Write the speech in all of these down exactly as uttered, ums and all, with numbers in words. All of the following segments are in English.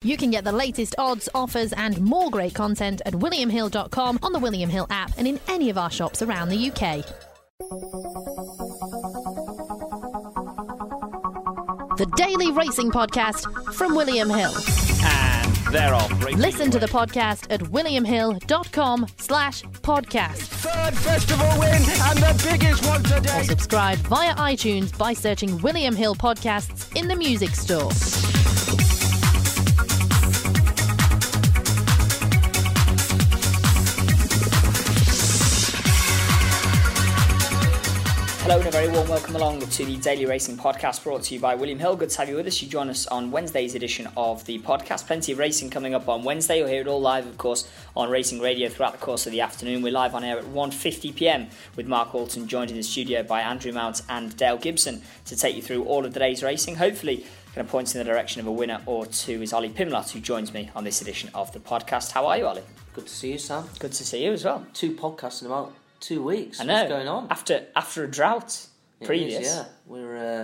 You can get the latest odds, offers and more great content at william hill dot com, on the William Hill app and in any of our shops around the U K. The Daily Racing Podcast from William Hill. And they're off. Listen to the podcast at william hill dot com slash podcast. Third festival win and the biggest one today. Or subscribe via iTunes by searching William Hill Podcasts in the music store. Hello and a very warm welcome along to the Daily Racing Podcast, brought to you by William Hill. Good to have you with us. You join us on Wednesday's edition of the podcast. Plenty of racing coming up on Wednesday. You'll hear it all live, of course, on Racing Radio throughout the course of the afternoon. We're live on air at one fifty p m with Mark Walton, joined in the studio by Andrew Mount and Dale Gibson to take you through all of today's racing. Hopefully, kind of points in the direction of a winner or two is Ollie Pimlott, who joins me on this edition of the podcast. How are you, Ollie? Good to see you, Sam. Good to see you as well. Two podcasts in about two weeks. I know. What's going on? After after a drought. It Previous, is, yeah, we're uh,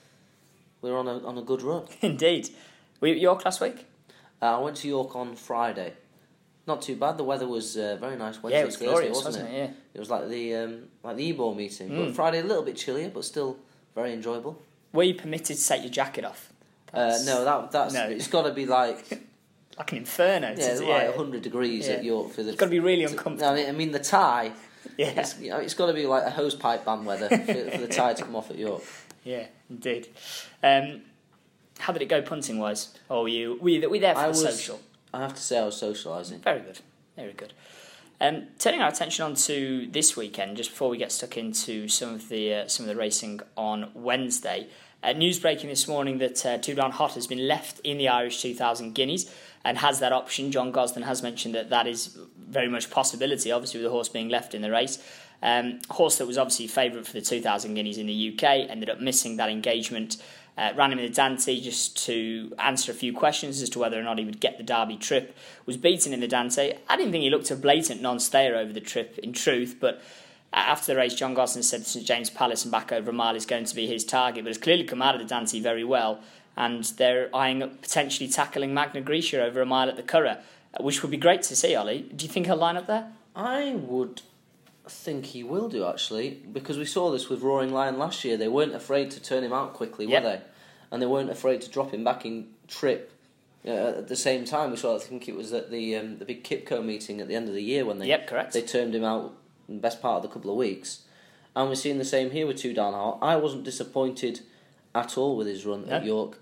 we're on a on a good run. Indeed. Were you at York last week? Uh, I went to York on Friday. Not too bad. The weather was uh, very nice. Wednesday, Yeah, it was Thursday, glorious, wasn't, wasn't it? it? Yeah. It was like the um, like the E-ball meeting. Mm. But Friday a little bit chillier, but still very enjoyable. Were you permitted to take your jacket off? Uh, no, that that's No. it's got to be like Like an inferno. yeah, to- it's like one hundred degrees Yeah. at York for the. It's got to be really to- uncomfortable. I mean, I mean the tie. Yeah, It's, you know, it's got to be like a hose pipe band weather for, for the tie to come off at York. yeah, indeed. Um, how did it go punting wise? Or were you were you, were you there for I the was- social? I have to say I was socialising. Very good, very good. Um, turning our attention on to this weekend, just before we get stuck into some of the uh, some of the racing on Wednesday. Uh, news breaking this morning that uh, Two Down Hot has been left in the Irish two thousand Guineas and has that option. John Gosden has mentioned that that is very much a possibility, obviously with the horse being left in the race. Um, a horse that was obviously favourite for the two thousand Guineas in the U K, ended up missing that engagement. Uh, ran him in the Dante just to answer a few questions as to whether or not he would get the Derby trip. Was beaten in the Dante. I didn't think he looked a blatant non-stayer over the trip, in truth, but after the race, John Gosden said St James Palace and back over a mile is going to be his target, but has clearly come out of the Dante very well, and they're eyeing up potentially tackling Magna Grecia over a mile at the Curragh, which would be great to see, Ollie. Do you think he'll line up there? I would think he will do, actually, because we saw this with Roaring Lion last year. They weren't afraid to turn him out quickly, Yep. were they? And they weren't afraid to drop him back in trip. Uh, at the same time, we saw, I think it was at the um, the big Kipco meeting at the end of the year when they Yep, correct. they turned him out in the best part of the couple of weeks. And we're seeing the same here with Two Down Hot. I wasn't disappointed at all with his run No. at York.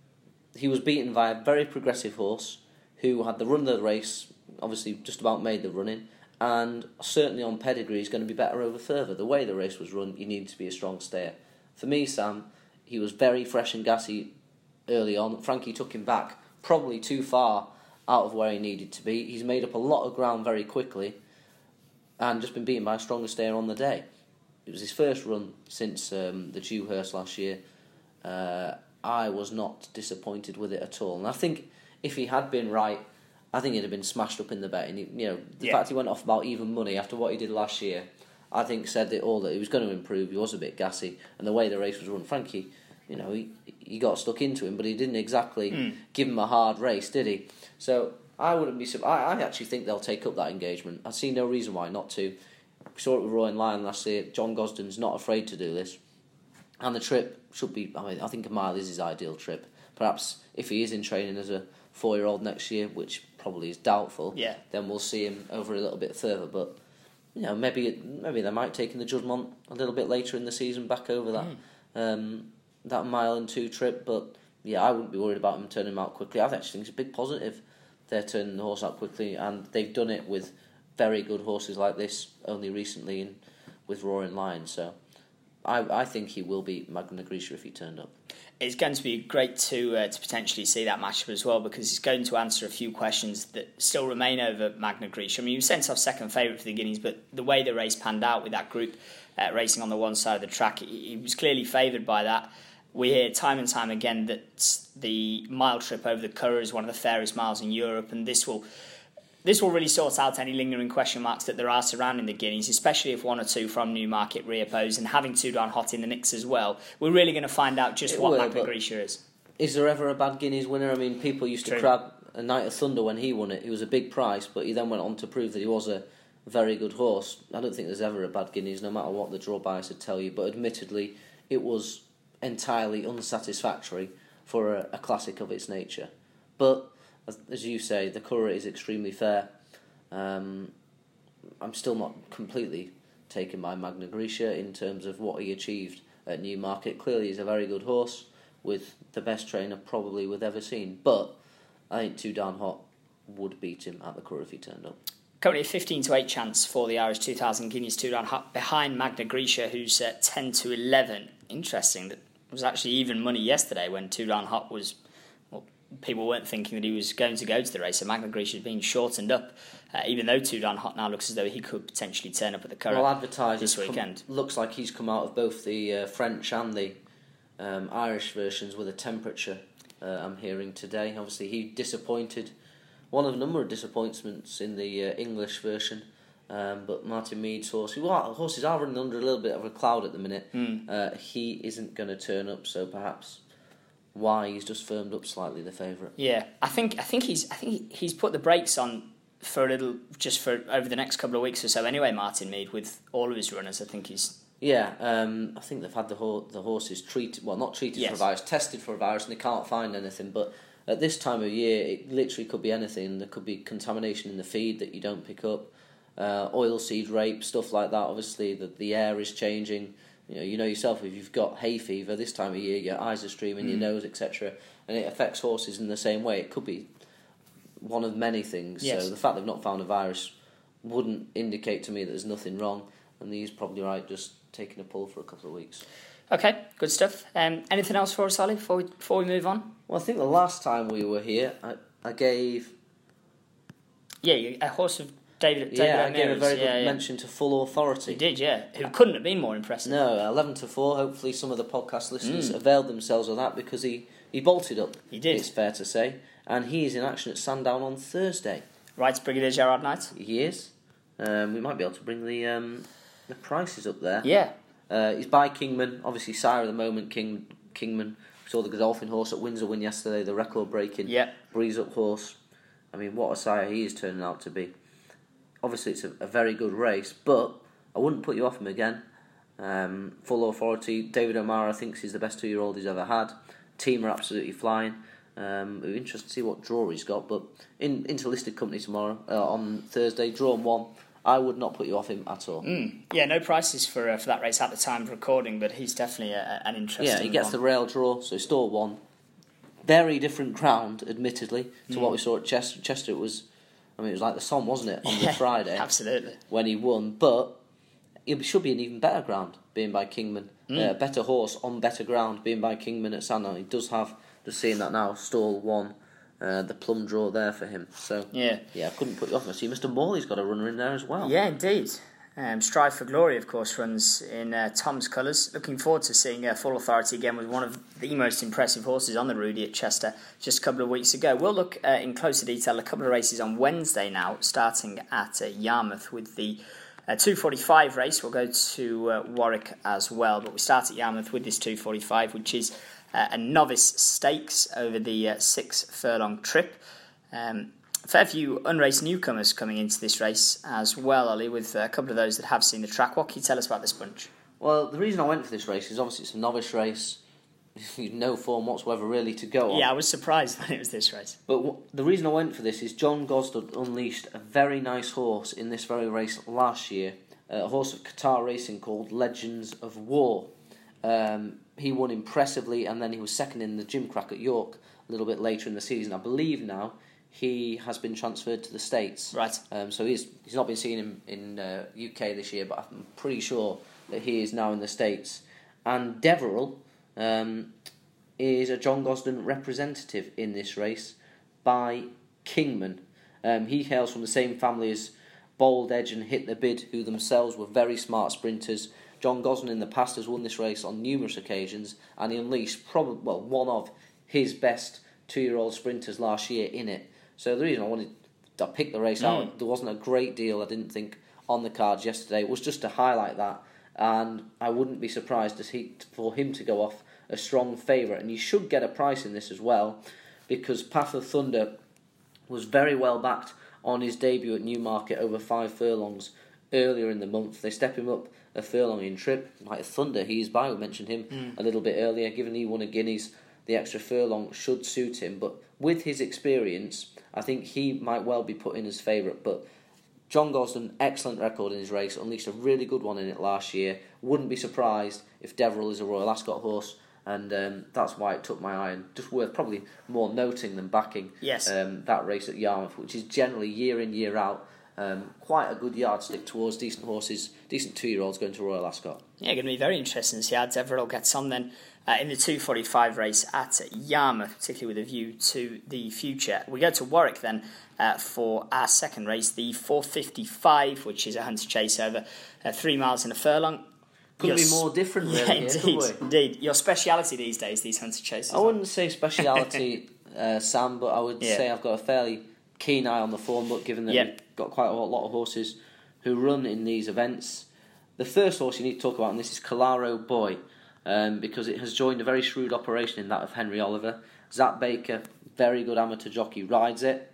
He was beaten by a very progressive horse who had the run of the race, obviously just about made the running, and certainly on pedigree he's going to be better over further. The way the race was run, you needed to be a strong stayer. For me, Sam, he was very fresh and gassy early on. Frankie took him back probably too far out of where he needed to be. He's made up a lot of ground very quickly and just been beaten by a stronger stayer on the day. It was his first run since um, the Dewhurst last year. Uh, I was not disappointed with it at all. And I think if he had been right, I think he'd have been smashed up in the betting. He, you know, the Yeah. fact he went off about even money after what he did last year, I think said it all, that he was going to improve. He was a bit gassy, and the way the race was run, Frankie, you know, he he got stuck into him, but he didn't exactly Mm. give him a hard race, did he? So I wouldn't be. I, I actually think they'll take up that engagement. I see no reason why not to. We saw it with Roaring Lion last year. John Gosden's not afraid to do this, and the trip should be. I mean, I think a mile is his ideal trip. Perhaps if he is in training as a four-year-old next year, which probably is doubtful, Yeah. then we'll see him over a little bit further. But you know, maybe maybe they might take in the Judmont a little bit later in the season, back over that Mm. um, that mile and two trip. But yeah, I wouldn't be worried about him turning him out quickly. I actually think it's a big positive they're turning the horse out quickly, and they've done it with very good horses like this only recently in, with Roaring Lion. So I I think he will beat Magna Grecia if he turned up. It's going to be great to uh, to potentially see that matchup as well, because it's going to answer a few questions that still remain over Magna Grecia. I mean, he was sent off second favourite for the Guineas, but the way the race panned out with that group uh, racing on the one side of the track, he, he was clearly favoured by that. We hear time and time again that the mile trip over the Curragh is one of the fairest miles in Europe, and this will this will really sort out any lingering question marks that there are surrounding the Guineas, especially if one or two from Newmarket reoppose, and having Two Down Hot in the mix as well. We're really going to find out just It what will, Magna but Grecia is. Is there ever a bad Guineas winner? I mean, people used to True. crab a Night of Thunder when he won it. He was a big price, but he then went on to prove that he was a very good horse. I don't think there's ever a bad Guineas, no matter what the draw bias would tell you. But admittedly, it was entirely unsatisfactory for a, a classic of its nature. But as, as you say, the Curragh is extremely fair. Um, I'm still not completely taken by Magna Grecia in terms of what he achieved at Newmarket. Clearly, he's a very good horse with the best trainer probably we've ever seen. But I think Too Darn Hot would beat him at the Curragh if he turned up. Currently a fifteen to eight chance for the Irish two thousand Guineas Too Darn Hot behind Magna Grecia, who's uh, ten to eleven. Interesting, that was actually even money yesterday when Too Darn Hot was, well, people weren't thinking that he was going to go to the race, so Magna Grecia is being shortened up, uh, even though Too Darn Hot now looks as though he could potentially turn up at the Curragh well, advertised this weekend. Come, looks like he's come out of both the uh, French and the um, Irish versions with a temperature, uh, I'm hearing today. Obviously, he disappointed. One of a number of disappointments in the uh, English version, um, but Martin Mead's horse, who are, horses are running under a little bit of a cloud at the minute, mm. uh, he isn't going to turn up, so perhaps why he's just firmed up slightly the favourite. Yeah, I think I think he's I think he's put the brakes on for a little, just for over the next couple of weeks or so. Anyway, Martin Mead, with all of his runners, I think he's. Yeah, um, I think they've had the ho- the horses treated, well, not treated yes. for a virus, tested for a virus, and they can't find anything, but at this time of year, it literally could be anything. There could be contamination in the feed that you don't pick up, uh, oilseed rape, stuff like that. Obviously, the, the air is changing. You know, you know yourself, if you've got hay fever this time of year, your eyes are streaming, mm. your nose, et cetera, and it affects horses in the same way. It could be one of many things. Yes. So the fact they've not found a virus wouldn't indicate to me that there's nothing wrong, and he's probably right, just taking a pull for a couple of weeks. Okay, good stuff. Um, anything else for us, Ollie, before we, before we move on? Well, I think the last time we were here, I, I gave... Yeah, you- a horse of David, David yeah, I O'Meara's. gave a very good yeah, yeah. mention to Full Authority. You did, yeah. Who couldn't have been more impressive. No, eleven to four. Hopefully some of the podcast listeners Mm. availed themselves of that because he, he bolted up. He did. It's fair to say. And he is in action at Sandown on Thursday. Right, Brigadier Gerard Knight? He is. Um, we might be able to bring the um, the prices up there. Yeah. Uh, he's by Kingman, obviously sire of the moment, King Kingman. We saw the Godolphin horse at Windsor win yesterday, the record-breaking Yeah. breeze-up horse. I mean, what a sire he is turning out to be. Obviously, it's a, a very good race, but I wouldn't put you off him again. Um, Full Authority, David O'Meara thinks he's the best two-year-old he's ever had. Team are absolutely flying. Um, it'll be interesting to see what draw he's got, but in into listed company tomorrow, uh, on Thursday, drawn one. I would not put you off him at all. Mm. Yeah, no prices for uh, for that race at the time of recording, but he's definitely a, an interesting Yeah, he gets one. the rail draw, so stall one. Very different ground, admittedly, to Mm. what we saw at Chester. Chester, it was, I mean, it was like the Somme, wasn't it, on Yeah, the Friday? Absolutely. When he won, but it should be an even better ground, being by Kingman. Mm. Uh, better horse on better ground, being by Kingman at Sandown. He does have, just seeing that now, stall one. Uh, the plum draw there for him. So Yeah. yeah, I couldn't put you off. I see Mister Morley's got a runner in there as well. Yeah, indeed. Um, Strive for Glory, of course, runs in uh, Tom's colours. Looking forward to seeing uh, Full Authority again with one of the most impressive horses on the Rudy at Chester just a couple of weeks ago. We'll look uh, in closer detail a couple of races on Wednesday now, starting at uh, Yarmouth with the uh, two forty-five race. We'll go to uh, Warwick as well, but we start at Yarmouth with this two forty-five, which is uh, a novice stakes over the uh, six furlong trip. Um, A fair few unraced newcomers coming into this race as well, Ollie, with a couple of those that have seen the track. What can you tell us about this bunch? Well, the reason I went for this race is obviously it's a novice race. No form whatsoever really to go on. Yeah, I was surprised when it was this race. But w- the reason I went for this is John Gosden unleashed a very nice horse in this very race last year. A horse of Qatar Racing called Legends of War. Um, he won impressively, and then he was second in the Gimcrack at York a little bit later in the season. I believe now he has been transferred to the States. Right. Um, so he's he's not been seen in in uh, U K this year, but I'm pretty sure that he is now in the States. And Deverell um, is a John Gosden representative in this race by Kingman. Um, he hails from the same family as Bold Edge and Hit the Bid, who themselves were very smart sprinters. John Gosden in the past has won this race on numerous occasions, and he unleashed probably well one of his best two-year-old sprinters last year in it. So the reason I wanted to pick the race Mm. out, there wasn't a great deal, I didn't think, on the cards yesterday. It was just to highlight that, and I wouldn't be surprised to see, for him to go off a strong favourite. And you should get a price in this as well, because Path of Thunder was very well backed on his debut at Newmarket over five furlongs earlier in the month. They step him up a furlong in trip. Like Thunder, he's by. We mentioned him mm. a little bit earlier. Given he won a Guineas, the extra furlong should suit him. But with his experience, I think he might well be put in as favourite. But John Gosden, excellent record in his race, unleashed a really good one in it last year. Wouldn't be surprised if Deverell is a Royal Ascot horse, and um, that's why it took my eye. And just worth probably more noting than backing yes. um, that race at Yarmouth, which is generally year in, year out, um, quite a good yardstick towards decent horses, decent two-year-olds going to Royal Ascot. Yeah, going to be very interesting to see how Deverell gets on then uh, in the two forty-five race at Yarmouth, particularly with a view to the future. We go to Warwick then uh, for our second race, the four fifty-five, which is a hunter chase over uh, three miles in a furlong. Couldn't Your, be more different, really. Yeah, indeed, here, indeed. Your speciality these days, these hunter chases. I wouldn't say speciality, uh, Sam, but I would yeah. say I've got a fairly keen eye on the form book, given that yeah. we've got quite a lot of horses who run in these events. The first horse you need to talk about, and this is Calaro Boy, um, because it has joined a very shrewd operation in that of Henry Oliver. Zach Baker, very good amateur jockey, rides it.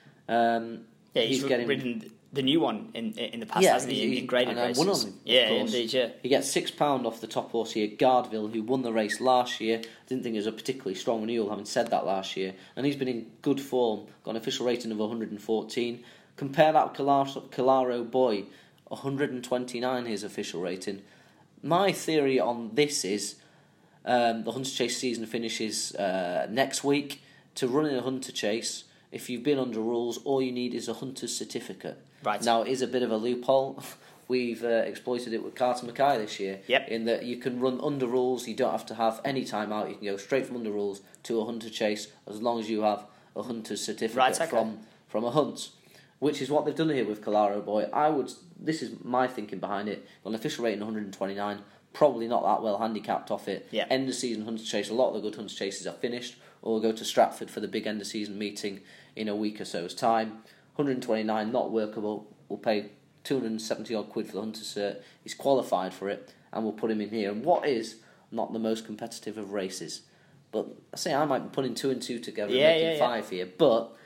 Um, yeah, he's, he's getting ridden the new one in in the past, yeah, hasn't he? In graded races. Won on him, yeah, indeed, yeah. He gets six pound off the top horse here, Guardville, who won the race last year. Didn't think it was a particularly strong renewal, having said that last year, and he's been in good form. Got an official rating of one hundred fourteen. Compare that with Calaro, Calaro Boy, one hundred twenty-nine. His official rating. My theory on this is um, the Hunter Chase season finishes uh, next week. To run in a Hunter Chase, if you've been under rules, all you need is a hunter's certificate. Right. Now, it is a bit of a loophole. We've uh, exploited it with Carter Mackay this year. Yep. In that you can run under rules, you don't have to have any time out. You can go straight from under rules to a hunter chase as long as you have a hunter's certificate right, okay. from from a hunt, which is what they've done here with Calaro Boy. I would. This is my thinking behind it. Got an official rating one hundred twenty-nine. Probably not that well handicapped off it. Yep. End of season hunter chase. A lot of the good hunter chases are finished, or will go to Stratford for the big end of season meeting in a week or so's time. one hundred twenty-nine, not workable. We'll pay two hundred seventy odd quid for the hunter cert. He's qualified for it, and we'll put him in here. And what is not the most competitive of races? But I say I might be putting two and two together yeah, and making yeah, five yeah. here. But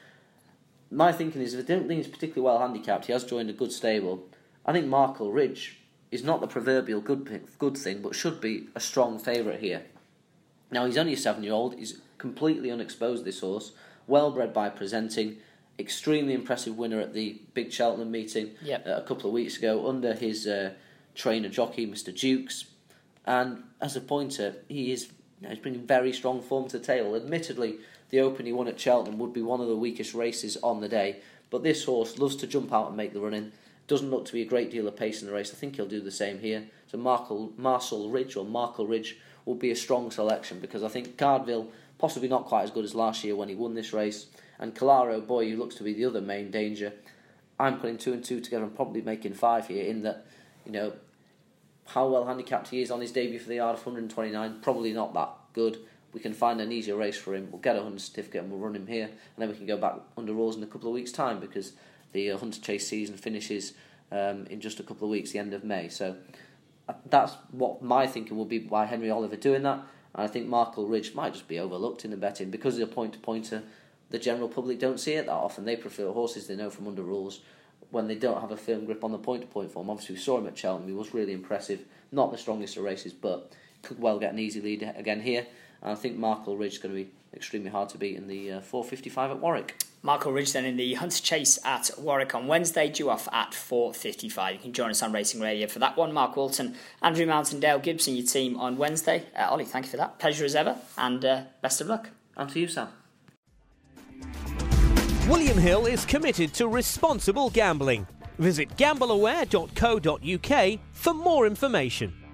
my thinking is, if I don't think he's particularly well handicapped, he has joined a good stable. I think Markle Ridge is not the proverbial good good thing, but should be a strong favourite here. Now, he's only a seven-year-old. He's completely unexposed, this horse. Well bred by presenting. Extremely impressive winner at the big Cheltenham meeting yep. uh, a couple of weeks ago under his uh, trainer jockey, Mister Dukes. And as a pointer, he is you know, he's bringing very strong form to the table. Admittedly, the Open he won at Cheltenham would be one of the weakest races on the day, but this horse loves to jump out and make the run-in. Doesn't look to be a great deal of pace in the race. I think he'll do the same here. So Markle, Marcel Ridge or Markle Ridge will be a strong selection, because I think Guardville, possibly not quite as good as last year when he won this race, and Calaro Boy, who looks to be the other main danger. I'm putting two and two together and probably making five here, in that, you know, how well handicapped he is on his debut for the yard of one hundred twenty-nine, probably not that good. We can find an easier race for him. We'll get a hunter certificate and we'll run him here, and then we can go back under rules in a couple of weeks' time, because the uh, hunter chase season finishes um, in just a couple of weeks, the end of May. So uh, that's what my thinking will be by Henry Oliver doing that. And I think Markle Ridge might just be overlooked in the betting because of the point-to-pointer. The general public don't see it that often. They prefer horses they know from under rules when they don't have a firm grip on the point-to-point form. Obviously, we saw him at Cheltenham. He was really impressive. Not the strongest of races, but could well get an easy lead again here. And I think Markle Ridge is going to be extremely hard to beat in the uh, four fifty-five at Warwick. Markle Ridge then in the Hunter Chase at Warwick on Wednesday, due off at four fifty-five. You can join us on Racing Radio for that one. Mark Walton, Andrew Mountain, Dale Gibson, your team on Wednesday. Uh, Ollie, thank you for that. Pleasure as ever, and uh, best of luck. And to you, Sam. William Hill is committed to responsible gambling. Visit gamble aware dot co dot uk for more information.